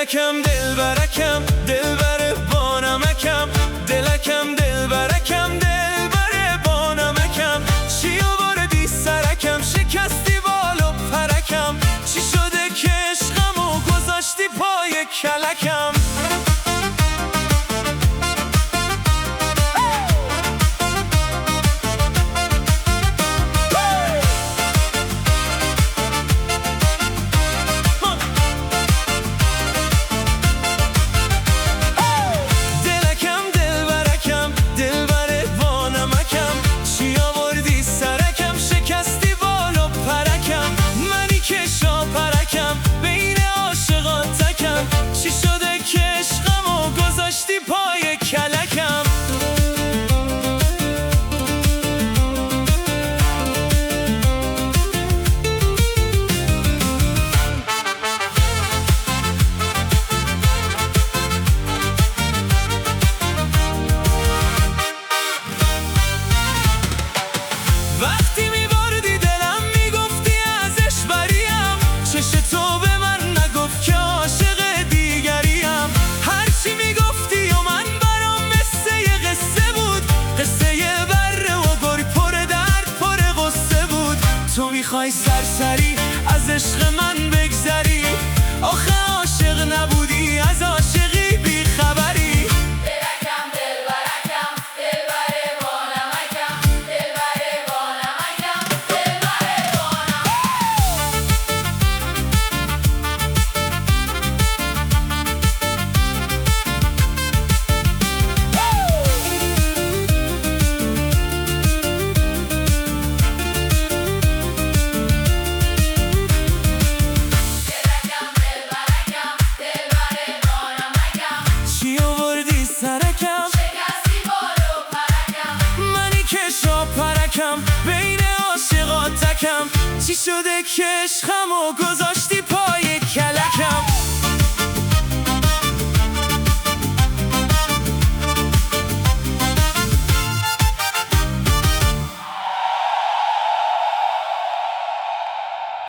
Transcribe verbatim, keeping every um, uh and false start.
دلکم دل برکم دل بر بانمکم دلکم دل برکم دل بر بانمکم چی آوردی سرکم شکستی بال و پرکم چی شده که عشقمو گذاشتی پای کلکم چی شده که عشقمو گذاشتی پای کلکم وقتی میبردی دلم میگفتی ازش بریم چش تو به من نگفت که عاشق دیگریم هرچی میگفتی و من برام مثل یه قصه بود قصه یه بره و گری پر درد پر غصه بود تو میخوای سرسری از عشق من بگذری آخه عاشق نبودی از عاشقی بیخبری پرکم بین عاشقاتکم چی شده که عشقمو گذاشتی